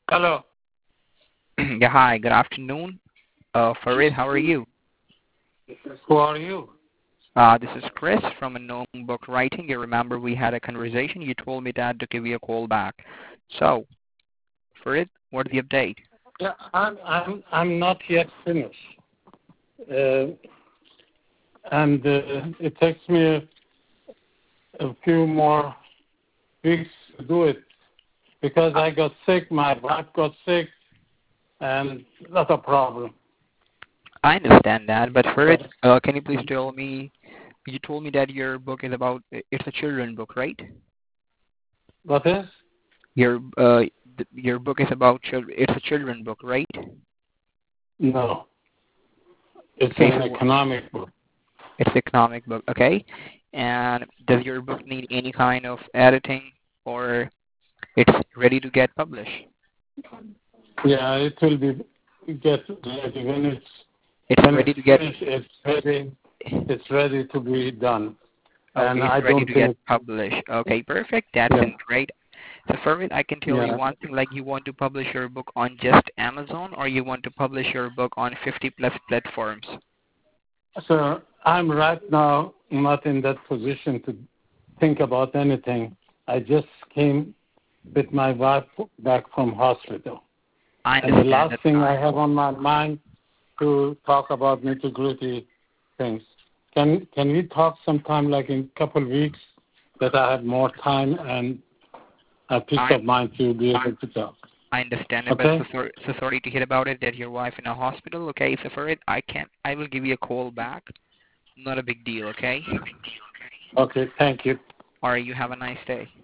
Hello. Yeah, hi, good afternoon. Farid, how are you? Who are you? This is Chris from a Gnome Book Writing. You remember we had a conversation. You told me that to give you a call back. So, Farid, what's the update? Yeah, I'm not yet finished, and it takes me a few more weeks to do it because I got sick. My wife got sick, and that's a problem. I understand that, but Farid, can you please tell me? You told me that your book is about. It's a children book, right? What is? Your your book is about children. It's a children book, right? No, it's Okay, an so economic book. it's economic book, okay? And does your book need any kind of editing, or it's ready to get published? Yeah, it will be get ready It's when it's ready to get. finished. It's ready. It's ready to be done, and Okay, it's I ready don't to get think. published. Okay, perfect. That's Yeah, great. So, Fervin, I can tell you yeah. one thing, like you want to publish your book on just Amazon, or you want to publish your book on 50 plus platforms. So I'm right now not in that position to think about anything. I just came with my wife back from hospital. I And the understand last that. thing I have on my mind to talk about nitty-gritty things. Can we talk sometime like in a couple of weeks that I have more time and a peace I of mind to be able to talk? I understand it, but Okay? so sorry to hear about it that your wife in a hospital. Okay, so for it, I will give you a call back. Not a big deal. Okay. Okay, thank you. All right. You have a nice day.